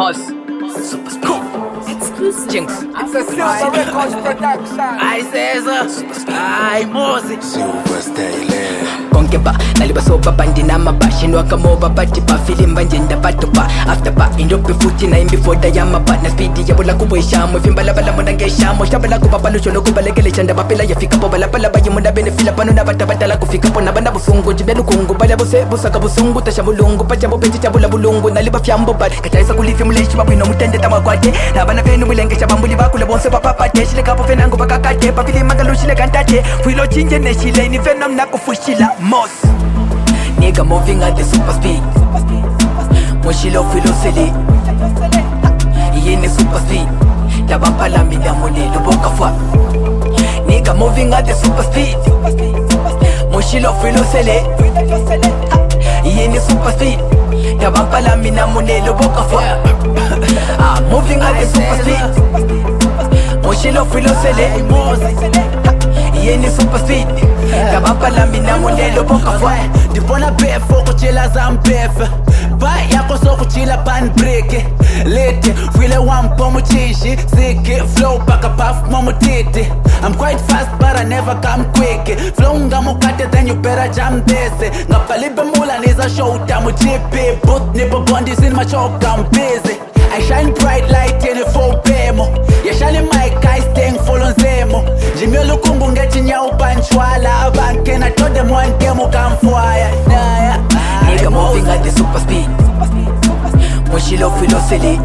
Moss, super cool. Exclusive. Jinx. It's a Silver Records production. I says, I Mosi. Silver Styling. Konke ba nalibasoba bandi namabashini wakamoba bathi bafilimba nje ndabatuba after ba indophi futhi na imbifoda yamaba na speed yabula kubo ishamo ifimbalabala mona ngeshamo shabala kuba balusho lokubalekele chanda baphela yafika bo balapala bayimuna benefila pano nabatabadala kufika bona bana busungu jibelu kungu bala bose busaka busungu tashabulungu pachabo benji chabula bulungu naliba fyambo bad kataisa kulifi muleshi babino mutende tamakwate nabana benu bilenge chabambuli bakule bonse papapate shile kapo fenango bakakate bafilima galushile kantate fuilo chinje neshile ni venom nakufushila Moss. Nigga moving at the super speed. Moshilo philosophy. Yene super speed. Tabapala midamone luboka fwa. Nigga moving at the super speed. Moshilo philosophy. Yene super speed. Tabapala midamone luboka fwa. Moving at the super speed. Moshilo philosophy. Yene super speed. Kabapala mina monelo boka fwa. Dipona befo kuchila zampefe ba yako so kuchila pan break late file wampo muchishi sick flow baka puff momutiti. I'm quite fast but I never come quick. Flow ngamukate then you better jump this. Ngapalibe mula niza show tamu chipi. Boot nipo bondis in my choke I'm busy. I shine bright light in the full bemo. Ya shine my guys staying full on zemo. Jimmy lukungu ngeti nya upanchwala. Abanke na told them one demo come fire. Nigga moving at the super speed. Moshilo philosophy.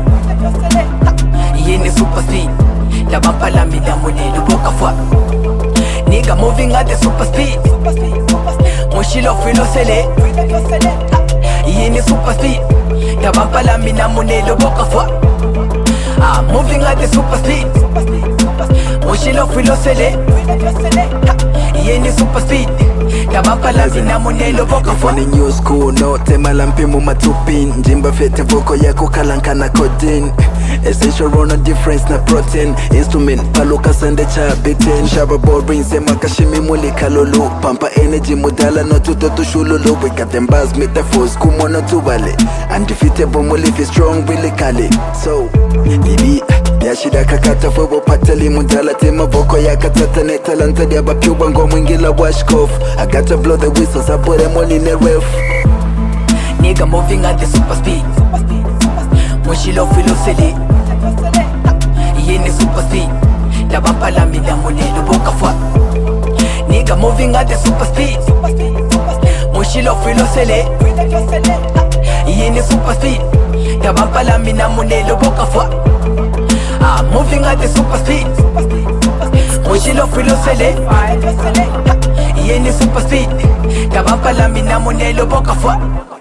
Yene super speed. Tabapala midamone luboka fwa. Nigga moving at the super speed. Moshilo philosophy. Yene super speed. Tabapala midamone luboka fwa. Moving at the super speed. Moshilo philosophy. Yene super speed. Tabapala midamone luboka fwa. Funny new school no temala mpimu matupin. Njimba fete voko yako kalankana kodin. Essential run a difference na protein. Instrument paluka sande cha bitin. Shaba boring sema kashimi muli kalulu. Pampa energy mudala no tuto shululu. We got them bars metaphors kumono tubale. Undefeatable muli fi strong really kali. So baby yashida kakata fubo patali mudala tema voko yakatata ne talanta dia bakyuba ngomwingila wash off. I gotta blow the whistle sabore moli in the ref. Nigga moving at the super speed. Moshilo philosophy. Yene super speed. Tabapala midamone luboka fwa. Nigga moving at the super speed. Moshilo philosophy. Yene super speed. Tabapala midamone luboka fwa. Moving at the super speed. Moshilo philosophy. Yene super speed. Tabapala midamone luboka fwa.